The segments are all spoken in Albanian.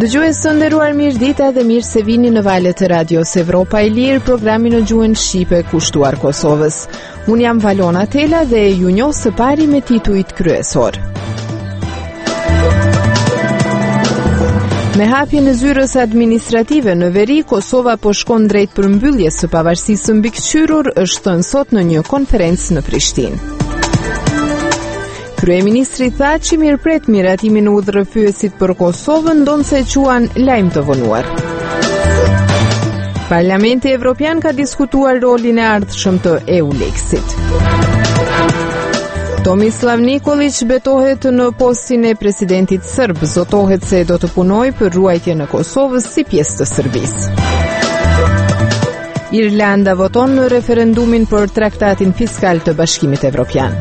Dëgjues të nderuar, mirëdita dhe mirë se vini në valët e Radios Evropa e Lirë, programin në gjuhën shqipe kushtuar Kosovës. Unë jam Valona Tela dhe ju njoh së pari me titujt kryesor. Me hapjen e zyrës administrative në veri, Kosova po shkon drejt përmbylljes së pavarësisë së mbikëqyrur, është thënë sot në një konferencë në Prishtinë. Kryeministri tha që mirëpret miratimin e udhërrëfyesit për Kosovën, ndonse e quan lajm të vonuar. Parlamenti Evropian ka diskutuar rolin e ardhshëm të EULEX-it. Tomislav Nikolić betohet në postin e presidentit serb, zotohet se do të punojë për ruajtjen e Kosovës si pjesë të Serbisë. Irlanda voton në referendumin për traktatin fiskal të Bashkimit Evropian.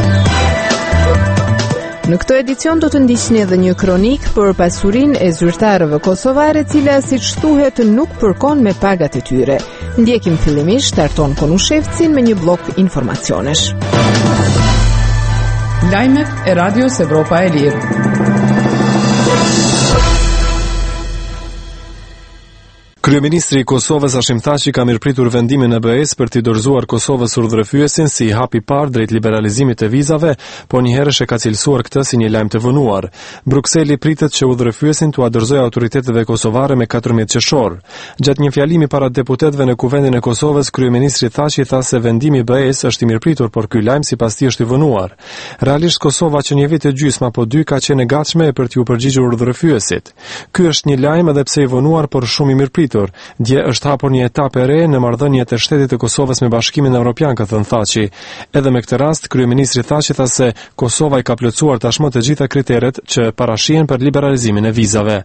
Në këtë edicion do të ndiqni edhe një kronik për pasurinë e zyrtarëve kosovare, cila siç thuhet nuk përkon me pagat e tyre. Ndjekim fillimisht Arton Konushevcin me një blok informacionesh. Lajmet e Radios Evropa e Lirë. Kryeministri i Kosovës Hashim Thaçi ka mirëpritur vendimin e BE-s për t'i dorëzuar Kosovës urdhërrëfyesin si hap i parë drejt liberalizimit të vizave, por njëherësh e ka cilësuar këtë si një lajm të vonuar. Brukseli pritet që urdhërrëfyesin t'u dorëzojë autoriteteve kosovare me 14 qershor. Gjatë një fjalimi para deputetëve në Kuvendin e Kosovës, kryeministri Thaçi tha se vendimi i BE-s është i mirëpritur, por ky lajm sipas tij është i vonuar. Realisht Kosova që një vit e gjysmë apo dy ka qenë e gatshme për t'u përgjigjur urdhërrëfyesit. Ky është një lajm edhe pse i vonuar, por shumë i mirëpritur. Dje është hapur një etapë e re në marrëdhëniet e shtetit të Kosovës me Bashkimin Evropian, ka thënë Thaçi. Edhe me këtë rast, kryeministri Thaçi tha se Kosova i ka plotësuar tashmë të gjitha kriteret që parashihen për liberalizimin e vizave.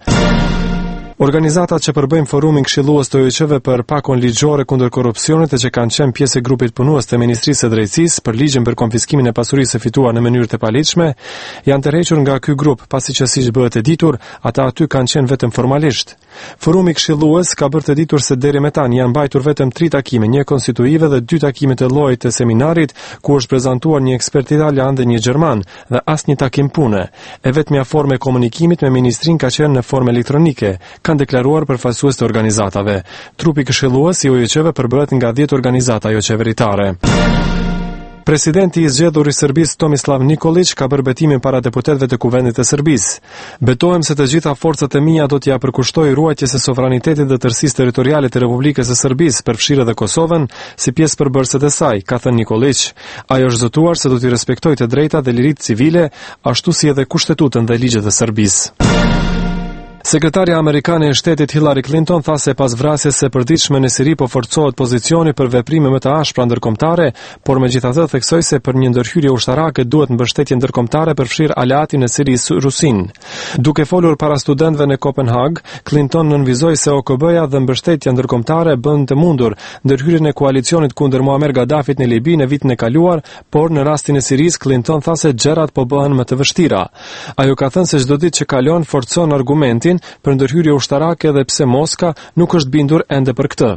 Organizatat që përbëjnë forumin këshillues të OIQ-ve për pakon ligjore kundër korrupsionit e që kanë qenë pjesë e grupit punues të Ministrisë së Drejtësisë për ligjin për konfiskimin e pasurisë së fituar në mënyrë të paligjshme, janë tërhequr nga ky grup, pasi që siç bëhet e ditur, ata aty kanë qenë vetëm formalisht. Forumi këshillues ka bërë të ditur se deri me tani janë mbajtur vetëm 3 takime, një konstituive dhe 2 takime të llojit të seminarit, ku është prezantuar një ekspert italian dhe një gjerman, dhe asnjë takim pune. E vetmja formë e komunikimit me ministrin ka qenë në formë elektronike, kanë deklaruar përfaqësues të organizatave. Trupi këshillues i OIQ-ve përbëhet nga 10 organizata jo qeveritare. Presidenti i zgjedhur i Serbisë Tomislav Nikolić ka bërë betimin para deputetëve të Kuvendit të Serbisë. Betohem se të gjitha forcat e mia do t'ja përkushtoj ruajtjes së sovranitetit dhe tërësisë territoriale të Republikës së Serbisë, përfshirë edhe Kosovën, si pjesë përbërëse të saj, ka thënë Nikolić. Ai është zotuar se do t'i respektojë të drejtat dhe liritë civile, ashtu si edhe kushtetutën dhe ligjet e Serbisë. Sekretarja amerikane e shtetit Hillary Clinton tha se pas vrasjes së përditshme në Siri po forcohet pozicioni për veprime më të ashpra ndërkombëtare, por megjithatë theksoi se për një ndërhyrje ushtarake duhet mbështetje ndërkombëtare përfshir aleatin e Sirisë Rusin. Duke folur para studentëve në Kopenhag, Clinton nënvizoi se OKB-ja dhe mbështetja ndërkombëtare bën të mundur ndërhyrjen e koalicionit kundër Muammar Gaddafit në Libi në vitin e kaluar, por në rastin e Sirisë Clinton tha se gjërat po bëhen më të vështira. Ajo ka thënë se çdo ditë që kalon forcon argumentin për ndërhyrje ushtarake dhe pse Moska nuk është bindur ende për këtë.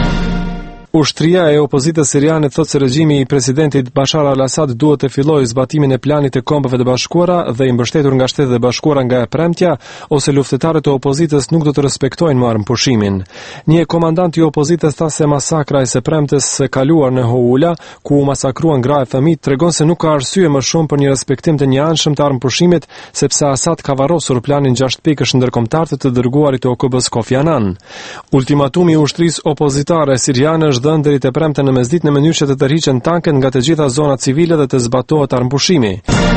Ushtria e opozitës siriane thotë se regjimi i presidentit Bashar al-Assad duhet të fillojë zbatimin e planit të Kombeve të Bashkuara dhe i mbështetur nga Shtetet e Bashkuara nga e premtja, ose luftëtarët e opozitës nuk do të respektojnë më armëpushimin. Një komandant i opozitës tha se masakra e së premtes së kaluar në Houla, ku u masakruan gra e fëmijë, tregon se nuk ka arsye më shumë për një respektim të njëanshëm të armëpushimit, sepse Assad ka varrosur planin 6 pikësh ndërkombëtar të dërguarit të OKB-s Kofi Annan. Ultimatumi i ushtrisë opozitare siriane dhënë deri të premte në mesditë në mënyrë që të tërhiqen tanket nga të gjitha zonat civile dhe të zbatohet armëpushimi.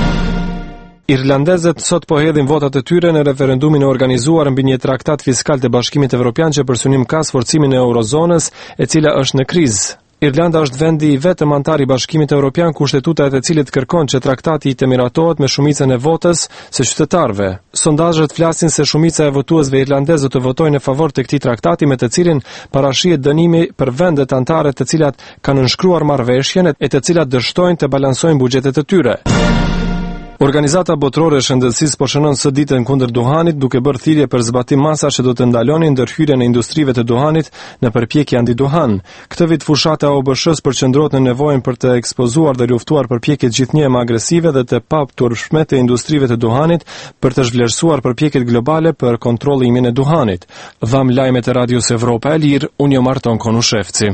Irlandezët sot po hedhin votat e tyre në referendumin e organizuar mbi një traktat fiskal të Bashkimit Evropian që për synim ka sforcimin e eurozonës, e cila është në krizë. Irlanda është vendi i vetëm antar i Bashkimit Evropian ku shtetuta e të cilit kërkon që traktati të miratohet me shumicën e votës së qytetarëve. Sondazhet flasin se shumica e votuesve irlandezë do të votojnë në favor të këtij traktati, me të cilin parashihet dënimi për vendet anëtare të cilat kanë nënshkruar marrëveshjen e të cilat dështojnë të balansojnë buxhetet e tyre. Organizata botërore e shëndetësisë po shënon së ditën kundër duhanit, duke bërë thirrje për zbatim masash që do të ndalonin ndërhyrjen e industrive të duhanit në përpjekje antiduhan. Këtë vit fushata e OBSH-s përqendrohet në nevojën për të ekspozuar dhe luftuar përpjekjet gjithnjë më agresive dhe të paturpshme të industrive të duhanit për të zhvlerësuar përpjekjet globale për kontrollimin e duhanit. Dham lajmet e Radios Evropa e Lirë, unë jam Marton Konushevci.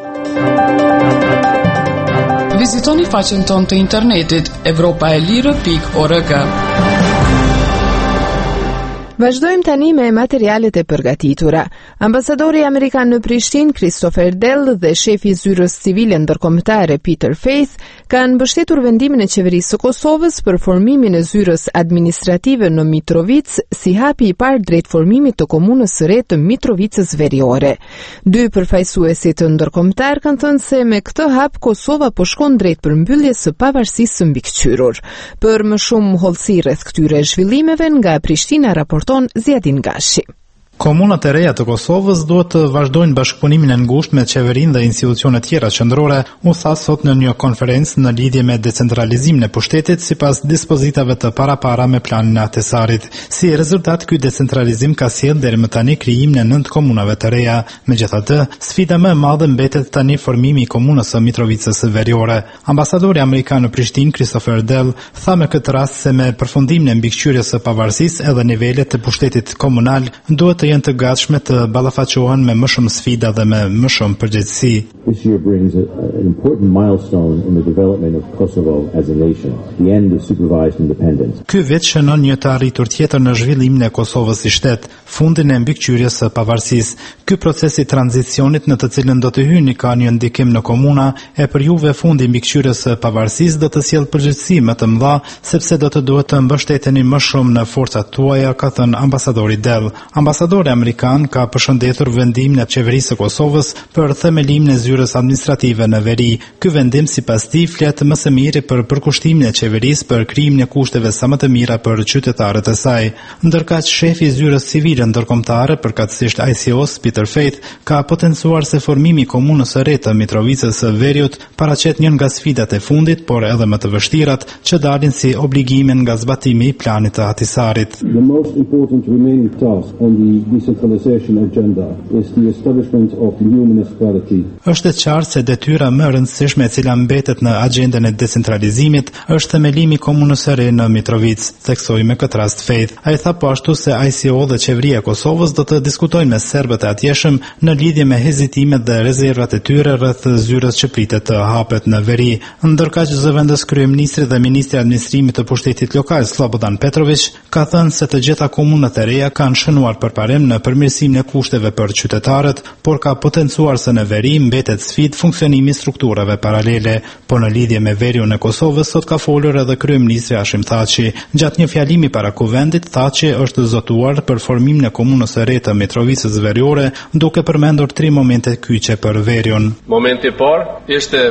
Vizitoni faqen tonë të internetit evropaelire.org. Vazhdojmë tani me materialet e përgatitura. Ambasadori amerikan në Prishtinë, Christopher Dell, dhe shefi i zyrës civile ndërkombëtare Peter Faith kanë mbështetur vendimin e qeverisë së Kosovës për formimin e zyrës administrative në Mitrovic si hapi i parë drejt formimit të komunës së re të Mitrovicës Veriore. Dy përfaqësuesit të ndërkombëtar kanë thënë se me këtë hap Kosova po shkon drejt përmbylljes së pavarësisë së mbikëqyrur. Për më shumë hollësi rreth këtyre zhvillimeve nga Prishtina raporton Zjadin Gashi. Komunat e reja të Kosovës duhet të vazhdojnë bashkëpunimin e ngushtë me qeverinë dhe institucionet tjera qendrore, u tha sot në një konferencë në lidhje me decentralizimin e pushtetit sipas dispozitave të parapara me planin e Ahtisarit. Si rezultat, ky decentralizim ka sjellë deri më tani krijimin e 9 komunave të reja. Megjithatë, sfida më e madhe mbetet tani formimi i komunës së Mitrovicës Veriore. Ambasadori amerikan në Prishtinë, Christopher Dell, tha me këtë rast se me përfundimin e mbikëqyrjes së pavarësisë edhe nivelet të pushtetit komunal duhet të jenë të gatshme të ballafaqohen me më shumë sfida dhe me më shumë përgjegjësi. This year brings an important milestone in the development of Kosovo as a nation, the end of supervised independence. Ky vit shënon një të arritur tjetër në zhvillimin e Kosovës si shtet, fundin e mbikëqyrjes së pavarësisë. Ky proces i tranzicionit në të cilën do të hyni ka një ndikim në komuna, e për juve fundi i mbikëqyrjes së pavarësisë do të sjellë përgjegjësi më të mëdha, sepse do të duhet të mbështeteni më shumë në forcat tuaja, ka thënë ambasadori Dell. Ambasadori amerikan ka përshëndetur vendimin e qeverisë së Kosovës për themelimin e zyrës administrative në veri. Ky vendim sipas tij flet më së miri për përkushtimin e qeverisë për krijimin e kushteve sa më të mira për qytetarët e saj. Ndërkaq shefi i zyrës civile ndërkombëtare, përkatësisht ICO-s, Peter Faith, ka potencuar se formimi i komunës së re të Mitrovicës së Veriut paraqet një nga sfidat e fundit, por edhe më të vështirat, që dalin si obligime nga zbatimi i planit të Ahtisarit. The most important remaining task on the decentralization agenda is the establishment of the new municipality. Është e qartë se detyra më e rëndësishme e cila mbetet në agjendën e decentralizimit është themelimi i komunës së re në Mitrovic, theksoi me këtë rast Faith. Ai tha po ashtu se ICO dhe qeveria e Kosovës do të diskutojnë me serbët e atjeshëm në lidhje me hezitimet dhe rezervat e tyre rreth zyrës që pritet të hapet në veri. Ndërkaq zëvendës kryeministri dhe ministri i administrimit të pushtetit lokal Slobodan Petrović ka thënë se të gjitha komunat e reja kanë shënuar përparim në përmirësimin e kushteve për qytetarët, por ka potencuar se në veri mbetet sfidë funksionimi strukturave paralele. Po në lidhje me veriun e Kosovës sot ka folur edhe kryeministri Hashim Thaçi. Gjatë një fjalimi para kuvendit, Thaçi është zotuar për formimin e komunës së re të Mitrovicës Veriore, duke përmendur 3 momente kyçe për veriun. Momenti i parë ishte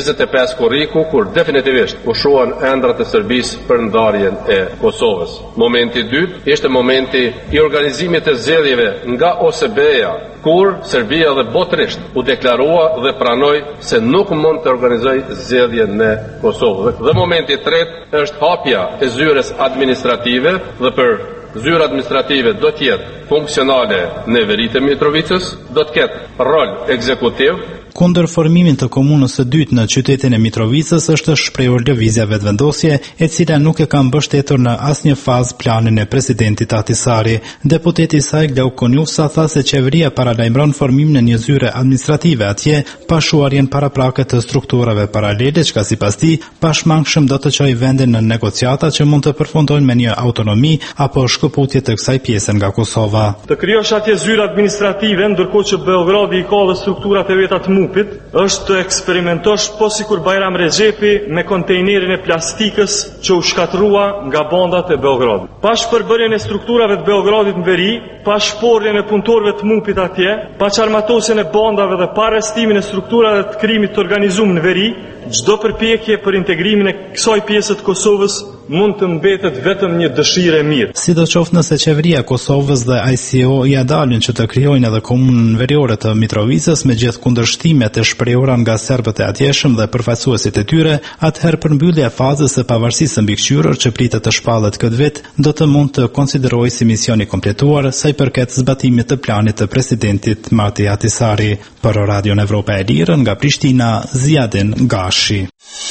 25 korriku, kur definitivisht u shohen ëndrat e Serbisë për ndarjen e Kosovës. Momenti i dytë ishte momenti i organizimit të zgjedhjeve nga OSBE-ja, kur Serbia dhe botërisht u deklarua dhe pranoi se nuk mund të organizojë zgjedhje në Kosovë. Dhe momenti i tretë është hapja e zyrës administrative, dhe për zyrë administrative do të jetë funksionale në veritë e Mitrovicës, do të ketë rol ekzekutiv. Kundër formimin të komunës së dytë në qytetin e Mitrovicës është shprehur lëvizja vetëvendosje, e cila nuk e ka mbështetur në asnjë fazë planin e presidentit Ahtisari. Deputeti i saj Glauk Konjusa tha se qeveria paralajmëron formimin e një zyre administrative atje, pa shuarjen paraprake të strukturave paralele, çka sipas tij pashmangshëm do të çojë vendin në negociata që mund të përfundojnë me një autonomi apo shkëputje të kësaj pjese nga Kosova. Të krijosh atje zyre administrative, ndërkohë që Beogradi i ka dhe strukturat e veta të është të eksperimentosh po sikur Bajram Rexhepi me kontejnerin e plastikës që u shkatrua nga bandat e Beogradit. Pa shpërbërjen e strukturave të Beogradit në veri, pa shporjen e punëtorëve të MUP-it atje, pa çarmatosjen e bandave dhe pa arrestimin e strukturave të krimit të organizuar në veri, çdo përpjekje për integrimin e kësaj pjese të Kosovës mund të mbetet vetëm një dëshirë e mirë. Sidoqoftë nëse qeveria e Kosovës dhe ICO ja dalin që të krijojnë edhe komunën veriore të Mitrovicës me gjithë kundërshtimet e shprehura nga serbët e atjeshëm dhe përfaqësuesit e tyre, atëherë përmbyllja e fazës së pavarësisë mbikëqyrër që pritet të shpallet këtë vit do të mund të konsiderohej si mision i kompletuar sa i përket zbatimit të planit të presidentit Mati Ahtisaari. Për Radion Evropa e Lirë nga Prishtina, Ziadin Gashi.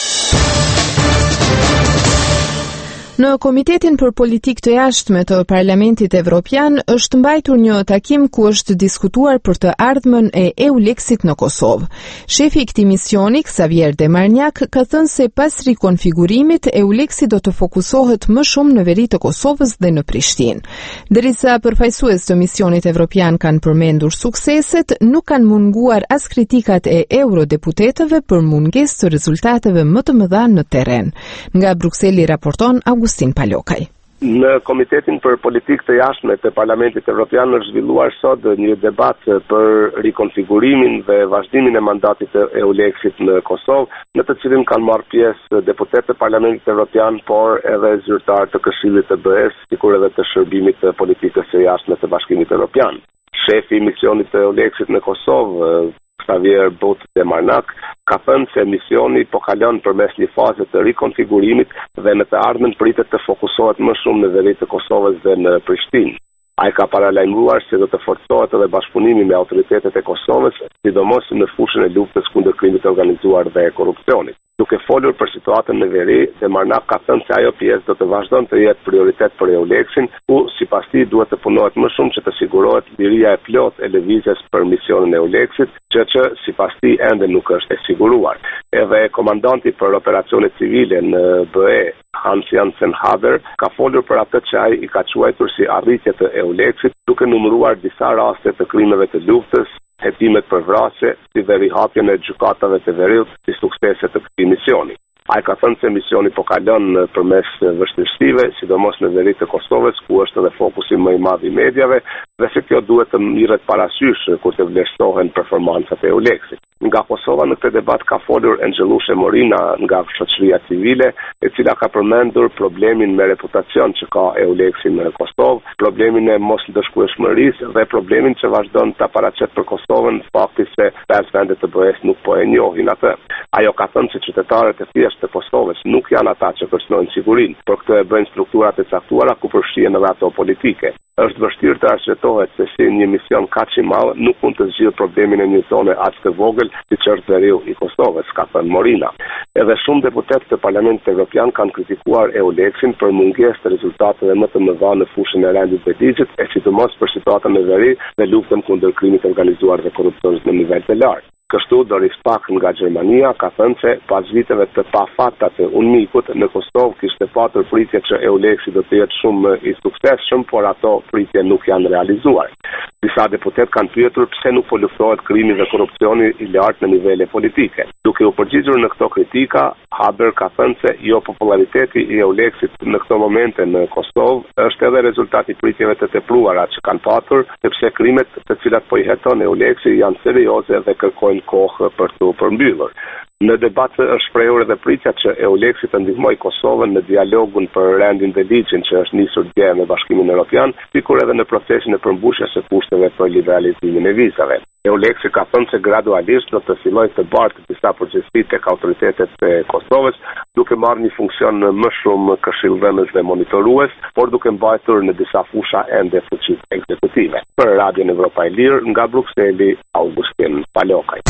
Në Komitetin për Politikë të Jashtme të Parlamentit Evropian është mbajtur një takim ku është diskutuar për të ardhmen e EULEX-it në Kosovë. Shefi i këtij misioni, Xavier Demarniak, ka thënë se pas rikonfigurimit EULEX-i do të fokusohet më shumë në veri të Kosovës dhe në Prishtinë. Derisa përfaqësues të misionit evropian kanë përmendur sukseset, nuk kanë munguar as kritikat e eurodeputetëve për mungesë të rezultateve më të mëdha në terren. Nga Brukseli raporton Agustin Palokaj. Në Komitetin për Politikë të Jashtme të Parlamentit Evropian është zhvilluar sot një debat për rikonfigurimin dhe vazhdimin e mandatit të EULEX-it në Kosovë, në të cilin kanë marrë pjesë deputetë të Parlamentit Evropian, por edhe zyrtarë të Këshillit të BE-s, sikur edhe të shërbimit të politikës së jashtme të Bashkimit Evropian. Shefi i misionit të EULEX-it në Kosovë, Xavier Demarniak, ka thënë se misioni po kalon përmes një faze të rikonfigurimit dhe në të ardhmen pritet të fokusohet më shumë në veri të Kosovës dhe në Prishtinë. Ai ka paralajmëruar se do të forcohet edhe bashkëpunimi me autoritetet e Kosovës, sidomos në fushën e luftës kundër krimit të organizuar dhe korrupsionit. Duke folur për situatën në veri, Demarniak ka thënë se ajo pjesë do të vazhdon të jetë prioritet për EULEX-in, ku sipas tij duhet të punohet më shumë që të sigurohet liria e plotë e lëvizjes për misionin e EULEX-it, gjë që sipas tij ende nuk është e siguruar. Edhe komandanti për operacione civile në BE, Hans Jansen Haber, ka folur për atë që ai i ka quajtur si arritje të EULEX-it, duke numëruar disa raste të krimeve të luftës, hetimet për vrasje, si dhe rihapjen e gjykatave të veriut si suksese të këtij misioni. Ai ka thënë se misioni po kalon përmes vështirësive, sidomos në veri të Kosovës, ku është edhe fokusi më i madh i mediave, dhe se kjo duhet të mirret parasysh kur të vlerësohen performancat e EULEX-it. Nga Kosova në këtë debat ka folur Angelushe Morina nga shoqëria civile, e cila ka përmendur problemin me reputacion që ka EULEX-i në Kosovë, problemin e mosndëshkueshmërisë dhe problemin që vazhdon ta paraqet për Kosovën fakti se 5 vende të BE-s nuk po e njohin atë. Ajo ka thënë se qytetarët e thjeshtë të Kosovës nuk janë ata që kërcënojnë sigurinë, por këtë e bëjnë strukturat e caktuara ku përfshihen edhe ato politike. Është vështirë të arsyetohet se si një mision kaq i madh nuk mund të zgjidhë problemin e një zone aq të vogël siç është veriu i Kosovës, ka thënë Morina. Edhe shumë deputetë të Parlamentit Evropian kanë kritikuar EULEX-in për mungesë të rezultateve më të mëdha në fushën e rendit të ligjit, e sidomos për situatën në veri dhe luftën kundër krimit organizuar dhe korrupsionit në nivel të lartë. Kështu Doris Pack nga Gjermania ka thënë se pas viteve të pafatta të UNMIK-ut në Kosovë kishte patur pritje që EULEX-i do të jetë shumë i suksesshëm, por ato pritje nuk janë realizuar. Disa deputet kanë pyetur pse nuk po luftohet krimi dhe korrupsioni i lartë në nivele politike. Duke u përgjigjur në këto kritika, Haber ka thënë se jo populariteti i EULEX-it në këto momente në Kosovë është edhe rezultati pritjeve të tepruara që kanë patur, sepse krimet të cilat po i heton EULEX-i janë serioze dhe kërkojnë kohë për të përmbyllur. Në debat është shprehur edhe pritja që EULEX-i të ndihmojë Kosovën në dialogun për rendin dhe ligjin që është nisur dje me Bashkimin Evropian, sikur edhe në procesin e përmbushjes së kushteve për liberalizimin e vizave. EULEX-i ka thënë se gradualisht do të fillojë të bartë disa përgjegjësi tek autoritetet e Kosovës, duke marrë një funksion më shumë këshillëdhënës dhe monitorues, por duke mbajtur në disa fusha ende fuqitë ekzekutive. Për Radion Evropa e Lirë, nga Brukseli, Augustin Palokaj.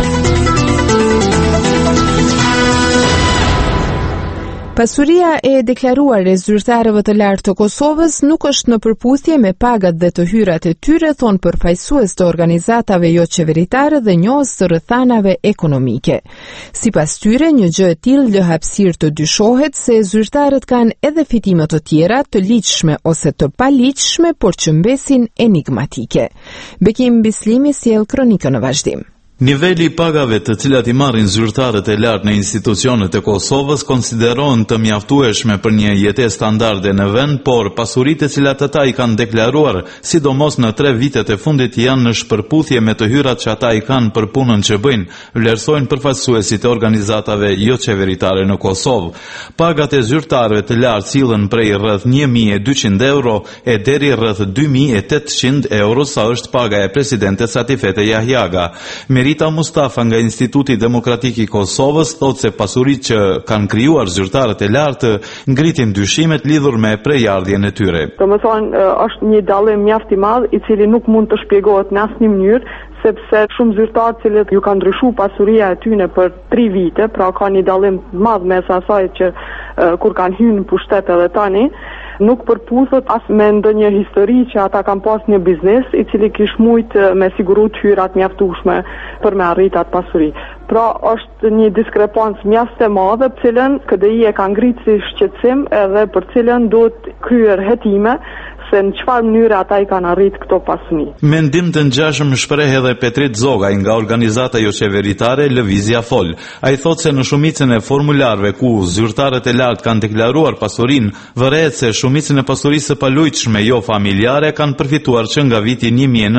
Pasuria e deklaruar e zyrtarëve të lartë të Kosovës nuk është në përputhje me pagat dhe të hyrat e tyre, thonë përfaqësues të organizatave jo qeveritare dhe njohës të rrethanave ekonomike. Sipas tyre, një gjë e tillë lë hapësirë të dyshohet se zyrtarët kanë edhe fitime të tjera të ligjshme ose të paligjshme, por që mbesin enigmatike. Bekim Bislimi sjell kronikën në vazhdim. Niveli I pagave të cilat I marrin zyrtarët e lartë në institucionet e Kosovës konsiderohen të mjaftueshme për një jetesë standarde në vend, por pasuritë e cilat ata I kanë deklaruar, sidomos në 3 vitet e fundit, janë në shpërputhje me të hyrat që ata I kanë për punën që bëjnë, vlerësojnë përfaqësuesit e organizatave jo qeveritare në Kosovë. Pagat e zyrtarëve të lartë sillen prej rreth 1.200 euro e deri rreth 2.800 euro, sa është paga e presidentes Atifete Jahjaga. Rita Mustafa nga Instituti Demokratik I Kosovës thotë se pasuritë që kanë krijuar zyrtarët e lartë ngritin dyshimet lidhur me prejardhjen e tyre. Domethënë është një dallim mjaft I madh I cili nuk mund të shpjegohet në asnjë mënyrë, sepse shumë zyrtarë cilët ju kanë ndryshuar pasuria e tyre për 3 vite, pra ka një dallim të madh mes asaj që kur kanë hyrë në pushtet edhe tani, nuk përputhet as me ndonjë histori që ata kanë pas një biznes I cili kish mujt me siguru të hyrat mjaftueshme për me arrit atë pasuri. Pra është një diskrepancë mjaft e madhe, cilën KDI e ka ngritur si shqetësim edhe për cilën duhet kryer hetime se në çfarë mënyre ata I kanë arrit këto pasuni. Mendim të ngjashëm shpreh edhe Petrit Zogaj nga organizata jo qeveritare Lëvizja Fol. Ai thotë se në shumicën e formularëve ku zyrtarët e lartë kanë deklaruar pasurinë, vërehet se shumicën e pasurisë së palujtshme jo familjare kanë përfituar që nga viti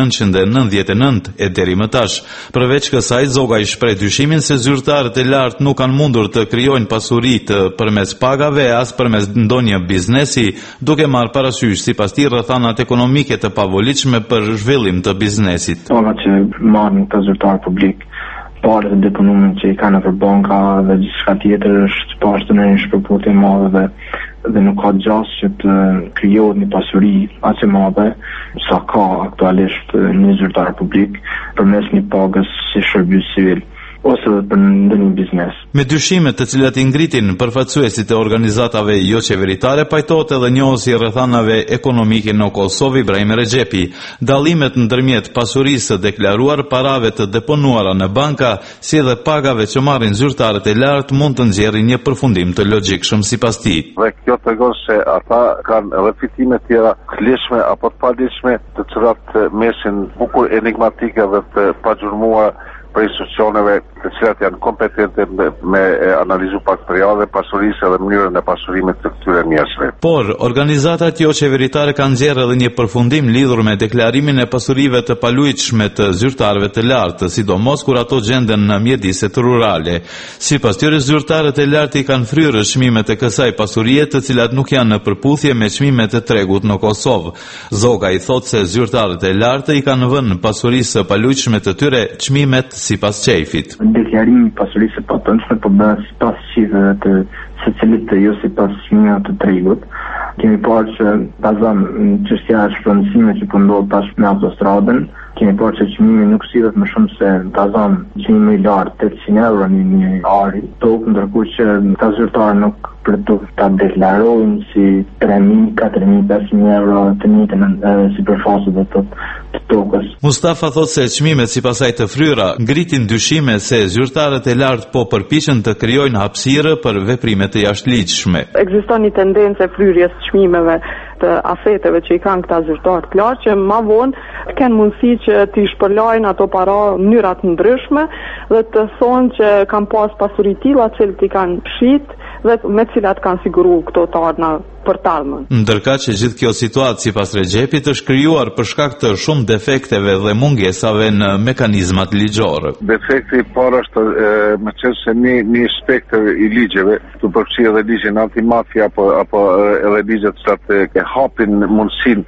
1999 e deri më tash. Përveç kësaj, Zogaj shpreh dyshimin se zyrtarët e lartë nuk kanë mundur të krijojnë pasuri përmes pagave as përmes ndonjë biznesi, duke marrë parasysh sipas rrethanat ekonomike të pavolitshme për zhvillim të biznesit. Paga që marrin të zyrtar publik, parë të deponuar që I kanë për banka dhe gjithçka tjetër është pastë në një shpërputhje e madhe dhe nuk ka gjasë që të krijohet një pasuri aq e madhe sa ka aktualisht një zyrtar publik përmes një pagës si shërbim civil ose për ndonjë biznes. Me dyshimet të cilat I ngritin përfaqësuesit e organizatave jo qeveritare, pajtohet edhe njohësi I rrethanave ekonomike në Kosovë Ibrahim Rexhepi. Dallimet ndërmjet pasurisë së deklaruar, parave të deponuara në banka, si edhe pagave që marrin zyrtarët e lartë mund të nxjerrin një përfundim të logjikshëm sipas tij. Dhe kjo tregon se ata kanë edhe fitime tjera të lishme apo të palishme, të cilat mesin bukur enigmatike dhe të pagjurmuara për institucioneve të cilat janë kompetente me analizu materiale, pasurisë dhe mënyrën e pasurimit të këtyre njerëzve. Por, organizatat jo qeveritare kanë nxjerrë edhe një përfundim lidhur me deklarimin e pasurive të palujtshme të zyrtarëve të lartë, sidomos kur ato gjenden në mjediset rurale. Sipas tyre, zyrtarët e lartë I kanë fryrë çmimet e kësaj pasurie të cilat nuk janë në përputhje me çmimet e tregut në Kosovë. Zoga I thotë se zyrtarët e lartë I kanë vënë pasurisë së palujtshme të tyre çmimet sipas qejfit. Deklarimi I pasurisë së patentshme po bëhet sipas shifrave të secilit të jo sipas çmimeve të tregut. Kemi parë që bazon çështja e shpërndësimit që po ndodh tash me autostradën, kemi parë që çmimi nuk sillet më shumë se bazon çmimi I lartë 800 euro në një ari tokë, ndërkohë që ta zyrtarë nuk për të ta deklarojnë si 3.000, 4.000, 5.000 euro të njëjtën sipërfaqe të tokës. Mustafa thotë se çmimet sipas saj të fryra ngritin dyshime se zyrtarët e lartë po përpiqen të krijojnë hapësirë për veprime të jashtëligjshme. Ekziston një tendencë e fryrjes së çmimeve të afeteve që I kanë këta zyrtarë të lartë, që ma vonë kanë mundësi që t'i shpërlajnë ato para në mënyra të ndryshme dhe të thonë që kanë pas pasuri tilla që I kanë pshit dhe me cilat kanë siguru këto të ardhna për talmën. Ndërka që gjithë kjo situatë sipas Rexhepit është krijuar për shkak të shumë defekteve dhe mungesave në mekanizmat ligjor. Defekti I parë është me qenë se një aspekt I ligjeve, të përfshirë edhe ligjin antimafia apo edhe ligjet që hapin mundësinë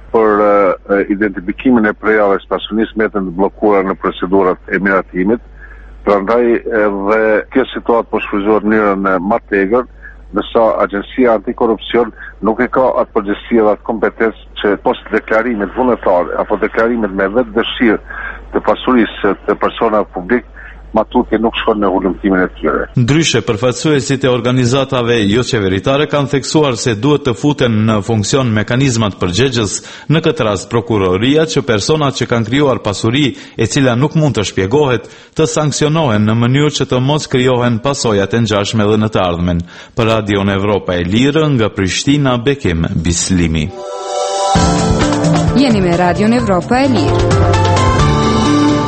për identifikimin e prejave së pasurisë metën të bllokuara në procedurat e miratimit. Prandaj edhe kjo situatë po shfryzohet në mënyrën më tegër, ndërsa Agjencia Antikorrupsion nuk e ka atë përgjegjësi dhe atë kompetencë që post deklarimit vullnetar apo deklarimet me vetë dëshirë të pasurisë të personave publik, matutje nuk shkon në hulumtimin e tyre. Ndryshe, përfaqësuesit e organizatave jo qeveritare kanë theksuar se duhet të futen në funksion mekanizmat përgjegjës, në këtë rast prokuroria, që personat që kanë krijuar pasuri e cila nuk mund të shpjegohet, të sanksionohen në mënyrë që të mos krijohen pasojat e ngjashme edhe në të ardhmen. Për Radion Evropa e Lirë, nga Prishtina, Bekim Bislimi. Jeni me Radion Evropa e Lirë.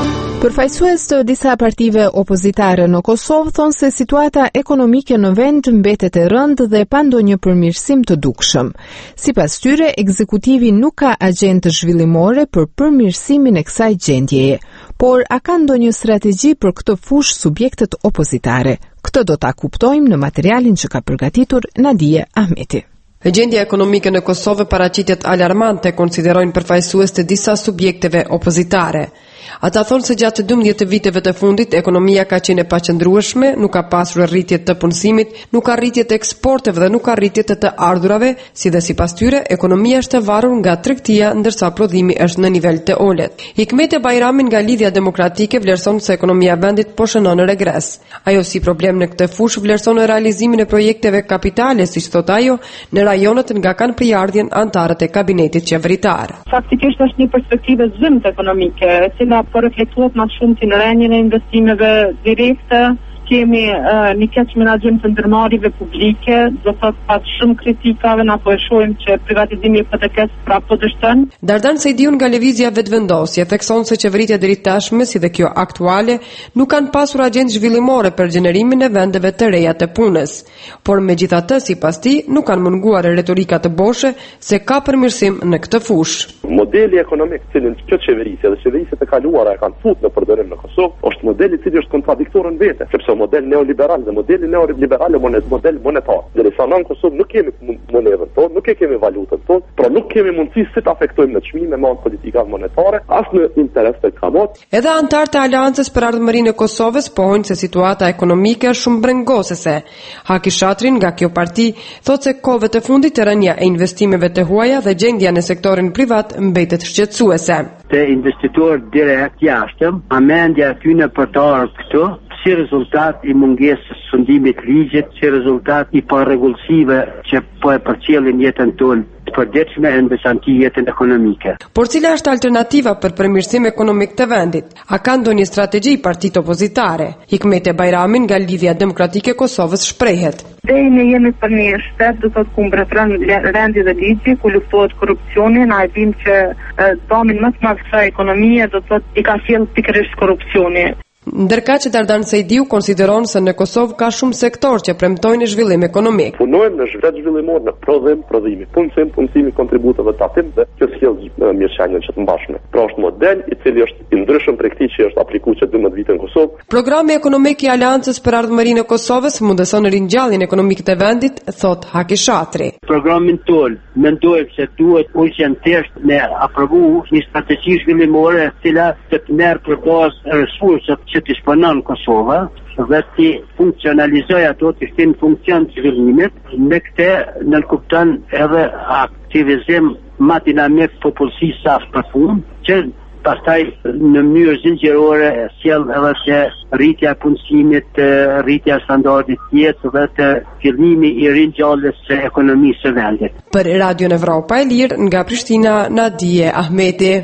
Përfaqësues të disa partive opozitare në Kosovë thonë se situata ekonomike në vend mbetet e rëndë dhe pa ndonjë përmirësim të dukshëm. Sipas tyre, ekzekutivi nuk ka agjendë zhvillimore për përmirësimin e kësaj gjendjeje, por a ka ndonjë strategji për këtë fushë subjektet opozitare? Këtë do ta kuptojmë në materialin që ka përgatitur Nadia Ahmeti. Gjendja ekonomike në Kosovë paraqitet alarmante, konsiderojnë përfaqësues të disa subjekteve opozitare. Ata thonë se gjatë 12 viteve të fundit, ekonomia ka qenë e paqëndrueshme, nuk ka pasur rritje të punësimit, nuk ka rritje të eksporteve dhe nuk ka rritje të ardhurave, si dhe sipas tyre, ekonomia është e varur nga tregtia, ndërsa prodhimi është në nivel të ulët. Hikmete Bajrami nga Lidhja Demokratike vlerëson se ekonomia e vendit po shënon regres. Ajo si problem në këtë fushë vlerëson realizimin e projekteve kapitale, siç thot ajo, në rajonet nga kanë prijardhjen antarët e kabinetit qeveritar. Faktikisht është një perspektivë zëmt ekonomike, e cila po reflektohet më shumë si në rendjen e investimeve direkte. Kemi një keq menaxhim të ndërmarrjeve publike, do thot pas shumë kritikave na po e shohim që privatizimi i PTK-s prapë dështon. Dardan Sejdiu nga Lëvizja Vetëvendosje thekson se qeveria deri tashme, si dhe kjo aktuale, nuk kanë pasur agjendë zhvillimore për gjenerimin e vendeve të reja të punës. Por megjithatë, sipas tij, nuk kanë munguar retorika të boshe se ka përmirësim në këtë fushë. Modeli ekonomik cilin kjo qeverisje dhe qeveriset e kaluara e kanë futur në përdorim në Kosovë, është modeli i cili është kontradiktor në vetë, sepse model neoliberal dhe modeli neoliberal model monetar. Derisa në Kosovë nuk kemi monedën tonë, nuk kemi valutën tonë, pra nuk kemi mundësi si ta afektojmë në çmime me politika monetare, as në interes të kamat. Edhe antarët e Aleancës për Ardhmërinë e Kosovës pohojnë se situata ekonomike është shumë brengosese. Haki Shatrin nga kjo parti thotë se kohëve të fundit të rënja e investimeve të huaja dhe gjendja në sektorin privat mbetet shqetësuese. Të investitor direkt jashtëm, amendja tyne për të ardhur këtu, si rezultat i mungesës fundimit ligjit, si rezultat i parregullsive që po e përcjellin jetën tonë të përditshme e në veçanti jetën ekonomike. Por cila është alternativa për përmirësim ekonomik të vendit? A ka ndonjë strategji partitë opozitare? Hikmete Bajrami nga Lidhja Demokratike e Kosovës shprehet. Ne jemi për një shtet, do të mbretëron rendi dhe ligji, ku luftohet korrupsioni, na e dim që domin më të madh kësaj ekonomie do të thotë i ka sjell pikërisht korrupsioni. Ndërka që Dardan Sejdiu konsideron se në Kosovë ka shumë sektor që premtojnë zhvillim ekonomik. Punojmë në zhvillim zhvillimor në prodhimi, punësimi kontributeve tatim dhe kjo sjell mirëqenien që të mbashme. Pra është model i cili është i ndryshëm prej këtij që është aplikuar që 12 vite në Kosovë. Programi ekonomik i Aleancës për Ardhmërinë e Kosovës mundëson ringjalljen ekonomike të vendit, thot Haki Shatri. Programin ton mendoj se duhet urgjentisht me aprovu një strategji zhvillimore e cila të merr për bazë resurset që të shpanon Kosova dhe të funksionalizoj ato të shtin funksion të zhvillimit, me këte nënkupton edhe aktivizim ma dinamik popullsi saf për fund, që pastaj në mënyrë zinxhirore sjell edhe që rritja e punësimit, rritja e standardit të jetës dhe të fillimi i ringjalljes së ekonomisë së vendit. Për Radio Evropa e Lirë nga Prishtina, Nadia Ahmeti.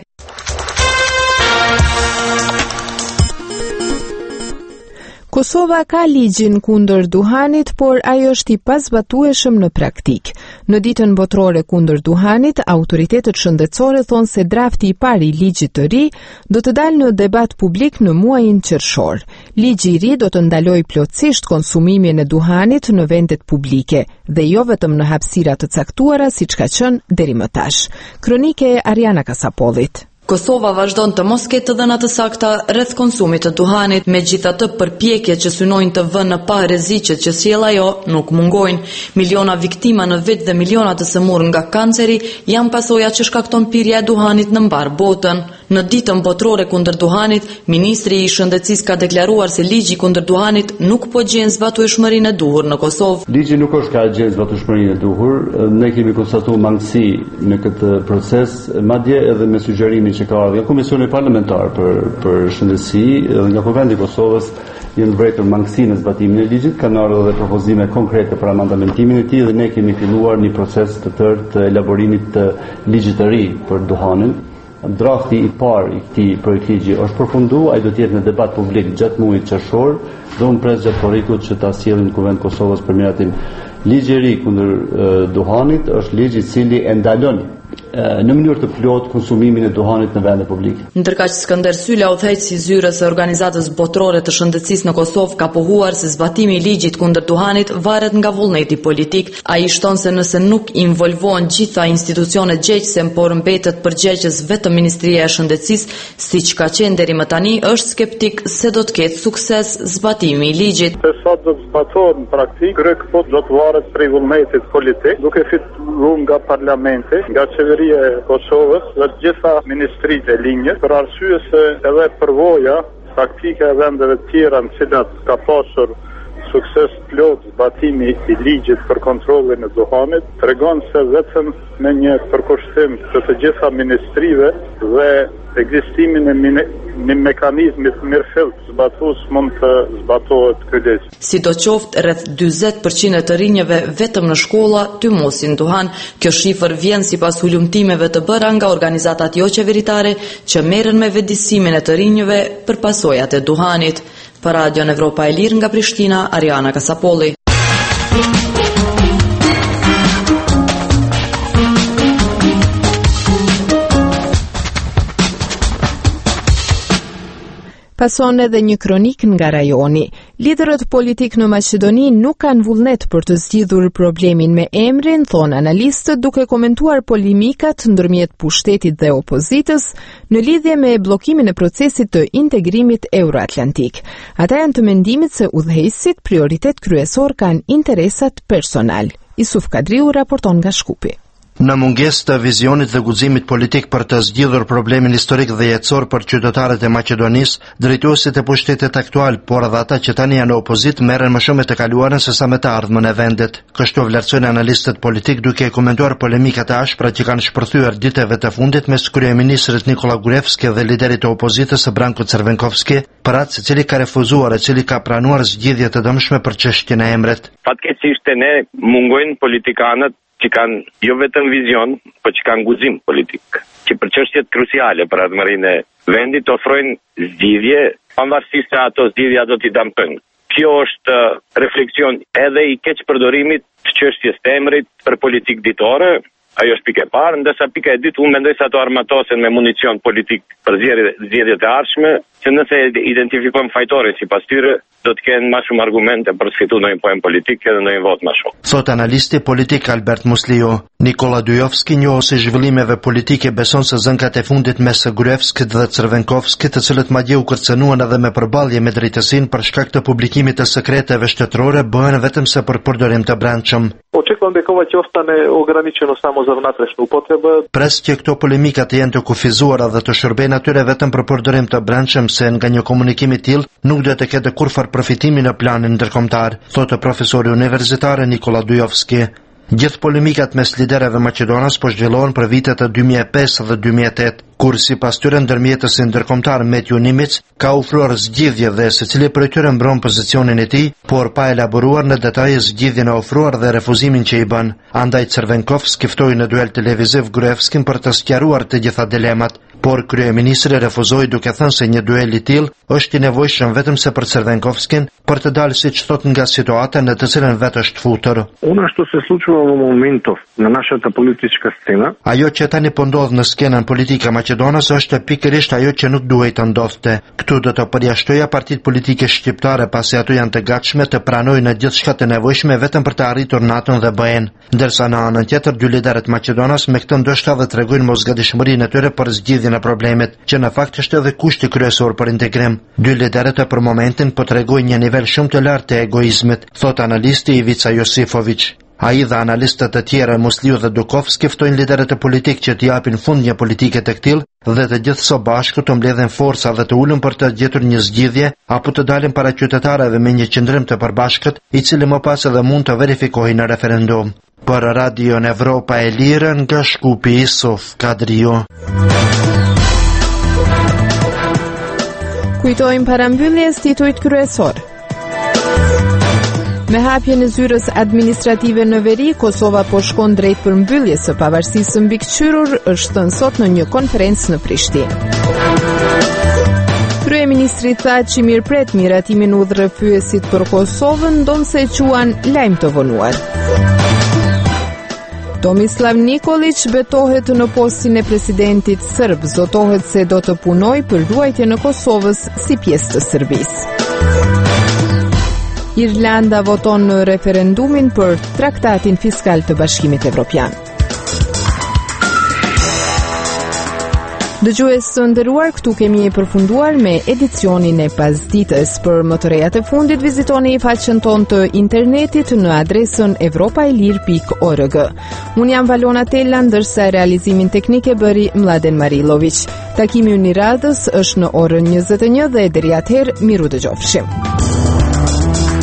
Kosova ka ligjin kundër duhanit, por ajo është i pazbatueshëm në praktik. Në ditën botërore kundër duhanit, autoritetet shëndetësore thonë se drafti i parë i ligjit të ri do të dalë në debat publik në muajin qershor. Ligji i ri do të ndalojë plotësisht konsumimin e duhanit në vendet publike dhe jo vetëm në hapësira të caktuara siç ka qenë deri më tash. Kronike e Ariana Kasapollit. Kosova vazhdon të mos ketë dhëna të sakta rreth konsumit të duhanit, megjithatë përpjekjet që synojnë të vënë në pa rreziqet që sjell ajo nuk mungojnë. Miliona viktima në vit dhe miliona të sëmurë nga kanceri janë pasoja që shkakton pirja e duhanit në mbar botën. Në ditën botërore kundër duhanit, Ministri i Shëndetësisë ka deklaruar se ligji kundër duhanit nuk po gjen zbatueshmërinë e duhur në Kosovë. Ligji nuk është ka gjen zbatueshmërinë e duhur. Ne kemi konstatuar mangësi në këtë proces, madje edhe me sugjerimin që ka ardhur nga Komisioni Parlamentar për Shëndetësi dhe nga Kuvendi i Kosovës janë vërejtur mangësinë në zbatimin e ligjit, kanë ardhur edhe propozime konkrete për amandamentimin e tij dhe ne kemi filluar një proces të tërë të elaborimit të ligjit të ri për duhanin. Drafti i parë i këtij projekti është përfunduar, ai do të jetë në debat publik gjatë muajit qershor dhe unë pres gjatë korrikut që ta sjellin në Kuvend Kosovës për miratim. Ligji i ri kundër duhanit është ligj i cili e ndalon në mënyrë të plotë konsumimin e duhanit në vende publike. Ndërkaq Skënder Syla, udhëheqësi i zyrës së Organizatës Botërore të Shëndetësisë në Kosovë, ka pohuar se zbatimi i ligjit kundër duhanit varet nga vullneti politik. Ai shton se nëse nuk involvohen gjitha institucionet gjegjëse, por mbetet përgjegjës vetëm Ministria e Shëndetësisë, siç ka qenë deri më tani, është skeptik se do të ketë sukses zbatimi i ligjit. Sa do të zbatohet në praktikë, krejt do të varet prej vullnetit politik, duke fituar nga parlamenti, nga qeveria e Kosovës dhe të gjitha ministritë e linjës, për arsye se edhe përvoja taktike e vendeve tjera në cilat ka pasur sukses plot zbatimi i ligjit për kontrollin e duhanit, tregon se vetëm me një përkushtim të gjitha ministrive dhe ekzistimin e një mekanizmit mirëfillt zbatues mund të zbatohet ky ligj. Sidoqoftë, rreth 40% e të rinjve vetëm në shkolla tymosin duhan. Kjo shifër vjen sipas hulumtimeve të bëra nga organizatat jo qeveritare që merren me vetëdijsimin e të rinjve për pasojat e duhanit. Për Radion Evropa e Lirë nga Prishtina, Ariana Kasapolli. Pason edhe një kronik nga rajoni. Liderët politik në Maqedoni nuk kanë vullnet për të zgjidhur problemin me emrin, thonë analistët, duke komentuar polemikat ndërmjet pushtetit dhe opozitës në lidhje me bllokimin e procesit të integrimit euroatlantik. Ata janë të mendimit se udhëheqësit prioritet kryesor kanë interesat personal. Isuf Kadriu raporton nga Shkupi. Në mungesë të vizionit dhe guximit politik për të zgjidhur problemin historik dhe jetësor për qytetarët e Maqedonisë, drejtuesit e pushtetit aktual, por edhe ata që tani janë në opozit, merren më shumë me të kaluarën se sa me të ardhmen e vendit. Kështu vlerësojnë analistët politik duke komentuar polemikat e ashpra që kanë shpërthyer ditëve të fundit mes kryeministrit Nikola Gruevski dhe liderit të opozitës Branko Crvenkovski, për atë secili ka refuzuar e cili ka pranuar zgjidhje të dëmshme për çështjen e emrit. Fatkeqësisht ne mungojnë politikanët që kanë jo vetëm vizion, por që kanë guxim politik, që për çështjet kruciale për ardhmërinë e vendit ofrojnë zgjidhje, pavarësisht se ato zgjidhja do t'i dëmtojnë. Kjo është refleksion edhe i keq përdorimit të çështjes të emrit për politikë ditore. Ajo është pika e parë, ndërsa pika e dytë unë mendoj se ato armatosen me municion politik për zgjedhjet e ardhshme, që nëse identifikojmë fajtorin sipas tyre, do të kenë më shumë argumente për të fituar ndonjë poen politik edhe ndonjë vot më shumë. Thot analisti politik Albert Musliu. Nikola Dujovski, njohësi zhvillimeve politike, beson se zënkat e fundit mes Gruevskit dhe Crvenkovskit, të cilët madje u kërcënuan edhe me përballje me drejtësinë për shkak të publikimit të sekreteve shtetërore, bëhen vetëm se për përdorim të brendshëm. Pres që këto polemika të jenë të kufizuara dhe të shërbejnë atyre vetëm për përdorim të brendshëm, se nga një komunikim i tillë nuk do të ketë kurfar përfitimi në planin ndërkombëtar, thotë profesori universitar Nikola Dujovski. Gjithë polemikat mes liderëve maqedonas po zhvillohen për vitet e 2005 dhe 2008, kur sipas tyre ndërmjetësi ndërkombëtar Metju Nimic ka ofruar zgjidhje dhe secili prej tyre mbron pozicionin e tij, por pa elaboruar në detaj zgjidhjen e ofruar dhe refuzimin që i bën. Andaj Crvenkovski ftoi në duel televiziv Gruevskin për të sqaruar të gjitha dilemat, por kryeministri refuzoi duke thënë se një duel i tillë është i nevojshëm vetëm se për Crvenkovskin për të dalë siç thot nga situata në të cilën vetë është futur. Ajo që tani po ndodh në skenën politike maqedonase është pikërisht ajo që nuk duhej të ndodhte. Këtu do të përjashtoja partitë politike shqiptare, pasi ato janë të gatshme të pranojnë gjithçka të nevojshme vetëm për të arritur natën dhe BE-n, ndërsa në anën tjetër dy liderët maqedonas me këtë ndoshta dhe tregojnë mosgatishmërinë e tyre për zgjidhjen e problemit, që në fakt është edhe kushti kryesor për integrim. Dy liderët për momentin po tregojnë një nivel shumë të lartë të egoizmit, thot analisti Ivica Josifović. Ai dhe analistët e tjerë Musliu dhe Dukovski ftojnë liderët e politik që t'i japin fund një politike të këtillë dhe të gjithë së bashku të mbledhen forca dhe të ulën për të gjetur një zgjidhje apo të dalin para qytetarëve me një qëndrim të përbashkët, i cili më pas edhe mund të verifikohej në referendum. Për Radion Evropa e Lirë nga Shkupi, Isuf Kadriu. Kujtojmë parambylljes titujt kryesor. Me hapjen e zyrës administrative në veri, Kosova po shkon drejt përmbylljes së pavarësisë së mbikëqyrur, është thënë sot në një konferencë në Prishtinë. Kryeministri tha që mirëpret miratimin udhërrëfyesit për Kosovën, ndonse e quan lajm të vonuar. Tomislav Nikolić betohet në postin e presidentit serb, zotohet se do të punoj për ruajtjen e Kosovës si pjesë të Serbisë. Irlanda voton në referendumin për traktatin fiskal të Bashkimit Evropian. Dëgjues të nderuar, këtu kemi përfunduar me edicionin e pasditës. Për më të rejat e fundit, vizitoni faqen tonë të internetit në adresën evropailir.org. Unë jam Valona Tella, ndërsa realizimin teknik e bëri Mladen Marilović. Takimi unë i radhës është në orën 21 dhe deri atëherë miru dëgjofshim.